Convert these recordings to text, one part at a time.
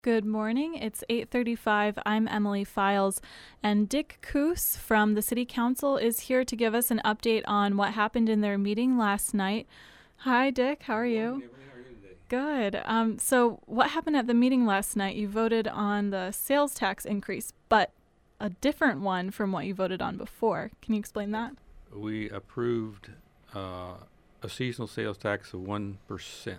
Good morning. It's 8:35. I'm Emily Files, and Dick Coos from the City Council is here to give us an update on what happened in their meeting last night. Hi, Dick. How are you? Good. So what happened at the meeting last night? You voted on the sales tax increase, but a different one from what you voted on before. Can you explain that? We approved a seasonal sales tax of 1%.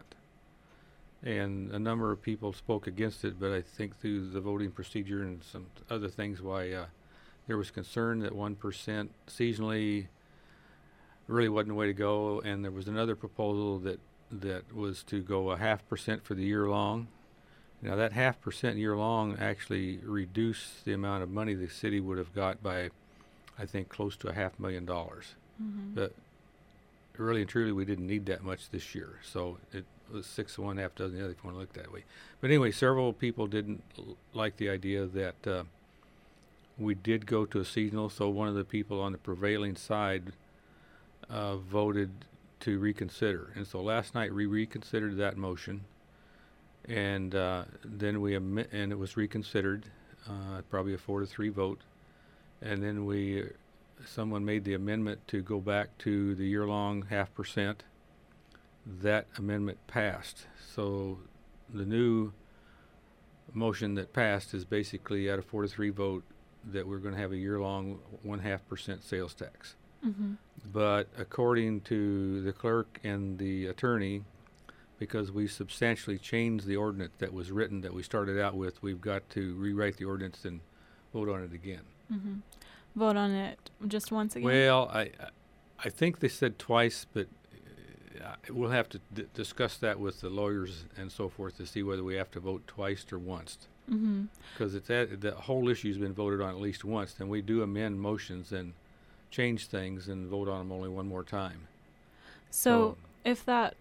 And a number of people spoke against it, but I think through the voting procedure and some other things why there was concern that 1% seasonally really wasn't the way to go. And there was another proposal that was to go 0.5% for the year long. Now that 0.5% year long actually reduced the amount of money the city would have got by, I think, close to $500,000. Mm-hmm. But really and truly, we didn't need that much this year. So it was 6 to 1, half dozen the other, if you want to look that way. But anyway, several people didn't like the idea that we did go to a seasonal. So one of the people on the prevailing side voted to reconsider. And so last night we reconsidered that motion. And then and it was reconsidered, probably a 4-3 vote. And then someone made the amendment to go back to the year-long 0.5%. That amendment passed. So the new motion that passed is basically at a 4-3 vote that we're going to have a year-long 0.5% sales tax. Mm-hmm. But according to the clerk and the attorney, because we substantially changed the ordinance that was written that we started out with, we've got to rewrite the ordinance and vote on it again. Mm-hmm. Vote on it just once again? Well, I think they said twice, but we'll have to discuss that with the lawyers and so forth to see whether we have to vote twice or once. Mm-hmm. Because the whole issue's been voted on at least once, then we do amend motions and change things and vote on them only one more time. So if that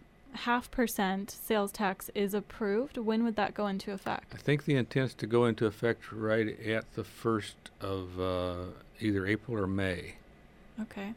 0.5% sales tax is approved, when would that go into effect? I think the intent is to go into effect right at the 1st of either April or May. Okay.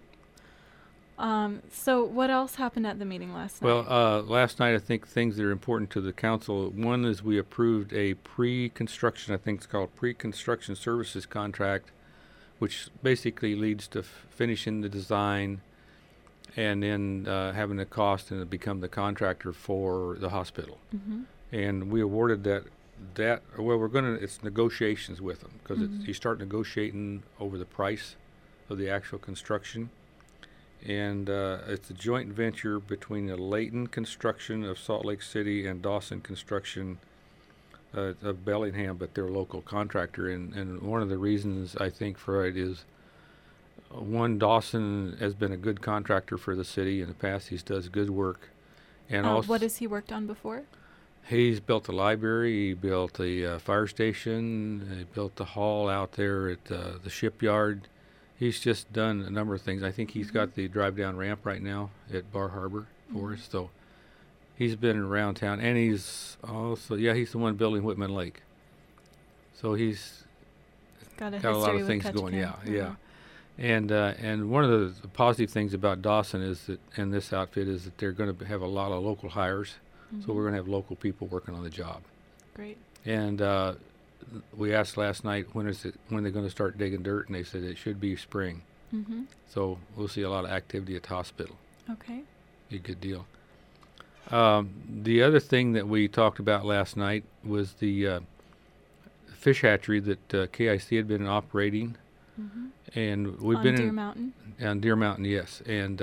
So what else happened at the meeting last night? Well, last night I think things that are important to the council. One is we approved a pre-construction, I think it's called pre-construction services contract, which basically leads to finishing the design and then having the cost and become the contractor for the hospital. Mm-hmm. And we awarded that. Well, it's negotiations with them because Mm-hmm. you start negotiating over the price of the actual construction. And it's a joint venture between the Layton Construction of Salt Lake City and Dawson Construction of Bellingham, but they're a local contractor. And one of the reasons I think for it is, one, Dawson has been a good contractor for the city in the past. He does good work. And also, what has he worked on before? He's built a library, he built a fire station, he built the hall out there at the shipyard. He's just done a number of things. I think he's Mm-hmm. got the drive-down ramp right now at Bar Harbor for Mm-hmm. us. So he's been around town, and he's also, he's the one building Whitman Lake. So he's got a lot of with things going. Ketchikan. Yeah. And one of the positive things about Dawson is that, and this outfit, is that they're going to have a lot of local hires. Mm-hmm. So we're going to have local people working on the job. Great. And we asked last night when they're going to start digging dirt, and they said it should be spring. Mm-hmm. So we'll see a lot of activity at the hospital. Okay. Be a good deal. The other thing that we talked about last night was the fish hatchery that KIC had been operating, Mm-hmm. and we've On been Deer Mountain? on Deer Mountain, yes. And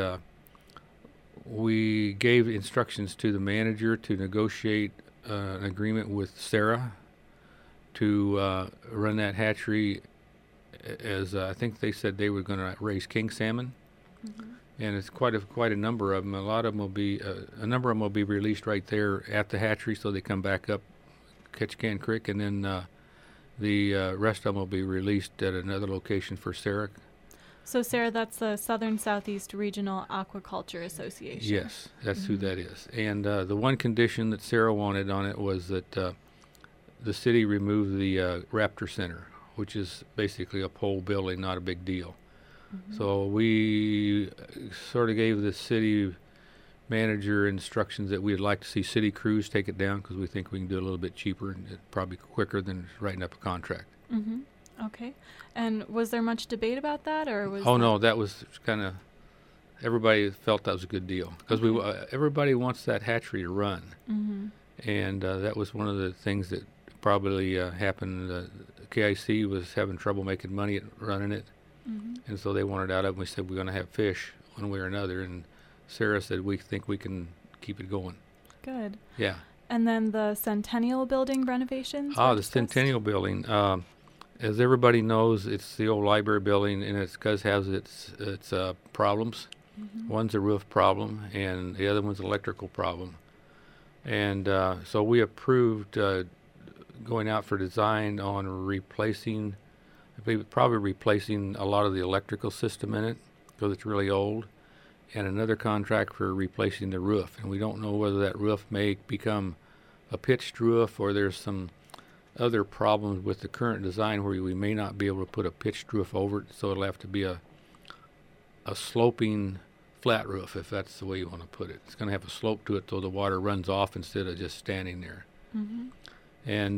we gave instructions to the manager to negotiate an agreement with Sarah to run that hatchery as I think they said they were going to raise king salmon. Mm-hmm. And it's quite a number of them. A lot of them will be a number of them will be released right there at the hatchery, so they come back up Ketchikan Creek, and then the rest of them will be released at another location for Sarah. So, Sarah, that's the Southern Southeast Regional Aquaculture Association. Yes, that's who Mm-hmm. that is. And the one condition that Sarah wanted on it was that the city remove the Raptor Center, which is basically a pole building, not a big deal. Mm-hmm. So we sort of gave the city manager instructions that we'd like to see city crews take it down because we think we can do it a little bit cheaper and probably quicker than writing up a contract. Mm-hmm. Okay. And was there much debate about that, or was? Oh no, that was kind of everybody felt that was a good deal because everybody wants that hatchery to run, and that was one of the things that probably happened. KIC was having trouble making money at running it, and so they wanted out of it. We said we're going to have fish one way or another, and Sarah said we think we can keep it going. Good. Yeah. And then the Centennial Building renovations? The Centennial Building. As everybody knows, it's the old library building, and it does have its problems. One's a roof problem, and the other one's an electrical problem. And so we approved going out for design on replacing, I believe probably replacing a lot of the electrical system in it because it's really old, and another contract for replacing the roof. And we don't know whether that roof may become a pitched roof or there's some other problems with the current design where we may not be able to put a pitched roof over it, so it'll have to be a sloping flat roof, if that's the way you want to put it. It's going to have a slope to it so the water runs off instead of just standing there. And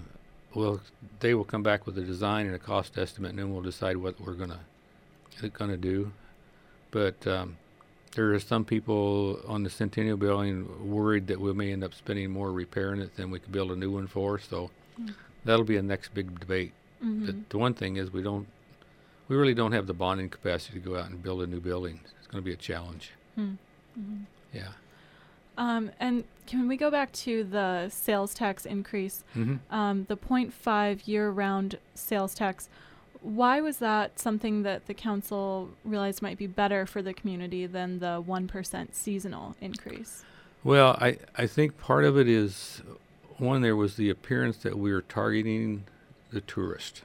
they will come back with a design and a cost estimate, and then we'll decide what we're going to do. But there are some people on the Centennial Building worried that we may end up spending more repairing it than we could build a new one for. So that'll be a next big debate. But the one thing is we really don't have the bonding capacity to go out and build a new building. It's going to be a challenge. Yeah. And can we go back to the sales tax increase? The 0.5 year-round sales tax. Why was that something that the council realized might be better for the community than the 1% seasonal increase? Well, I think part of it is, one, there was the appearance that we were targeting the tourist.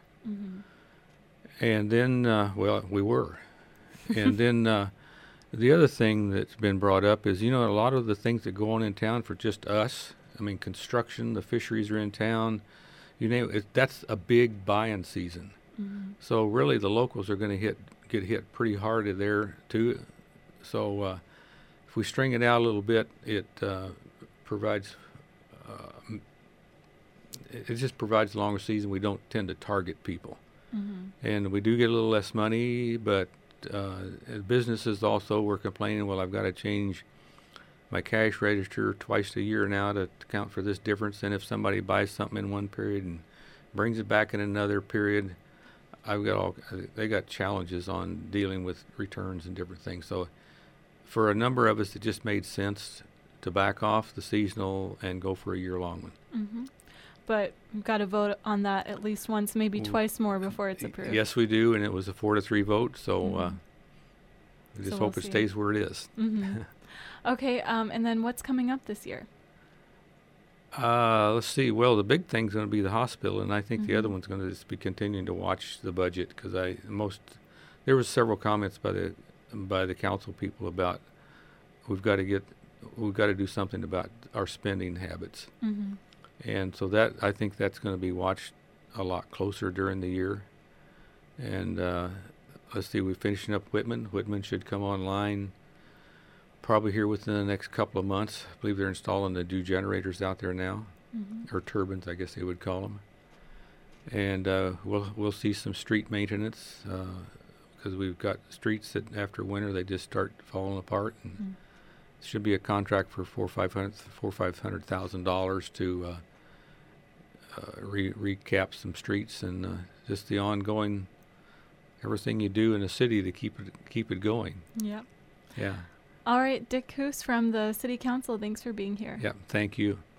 And then, we were. And then the other thing that's been brought up is, a lot of the things that go on in town for just us, I mean, construction, the fisheries are in town, you name it, that's a big buying season. So really the locals are going to get hit pretty hard there too. So if we string it out a little bit, it provides it just provides a longer season. We don't tend to target people. And we do get a little less money, but businesses also were complaining, well, I've got to change my cash register twice a year now to account for this difference. And if somebody buys something in one period and brings it back in another period, they got challenges on dealing with returns and different things. So for a number of us, it just made sense to back off the seasonal and go for a year-long one. But we've got to vote on that at least once, maybe twice more before it's approved. Yes, we do, and it was a 4-3 vote, so we just hope it stays where it is. Okay, and then what's coming up this year? Let's see. Well, the big thing's going to be the hospital, and I think the other one's going to just be continuing to watch the budget because there was several comments by the council people about we've got to do something about our spending habits, and so that I think that's going to be watched a lot closer during the year. And let's see, we're finishing up Whitman. Whitman should come online probably here within the next couple of months. I believe they're installing the new generators out there now, or turbines, I guess they would call them. And we'll see some street maintenance because we've got streets that after winter they just start falling apart. And it should be a contract for $400,000 to recap some streets and just the ongoing everything you do in a city to keep it going. Yep. Yeah. All right, Dick Coos from the City Council, thanks for being here. Yeah, thank you.